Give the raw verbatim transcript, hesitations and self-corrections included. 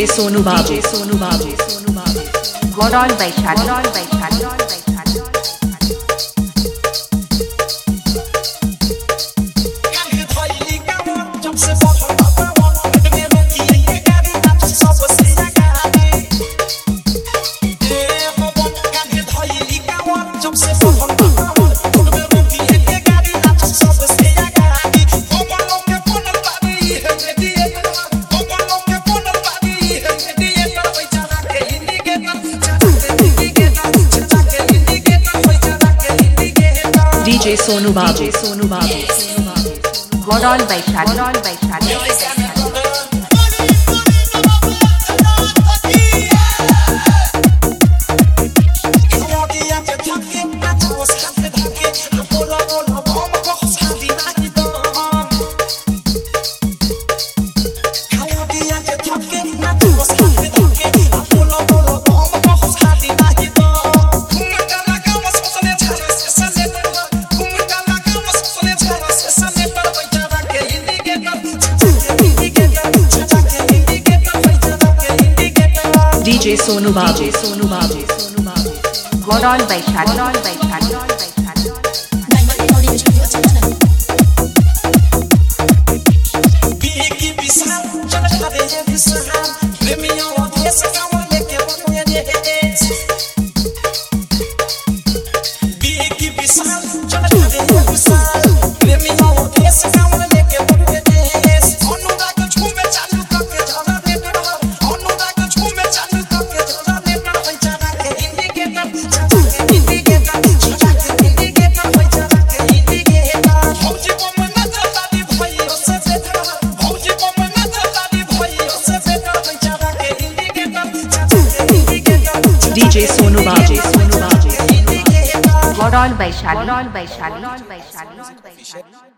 DJ Sonu Babu DJ Sonu Babu Sonu Babu Gaurav Vaishali Gaurav Vaishali DJ Sonu Babu DJ Sonu Babu Gaurav Vaishali Gaurav Vaishali DJ Sonu Babu DJ Sonu Babu Sonu Babu Gaurav Vaishali Gaurav Vaishali DJ Sonu Babu Sonu Babu Gaurav Vaishali Gaurav Vaishali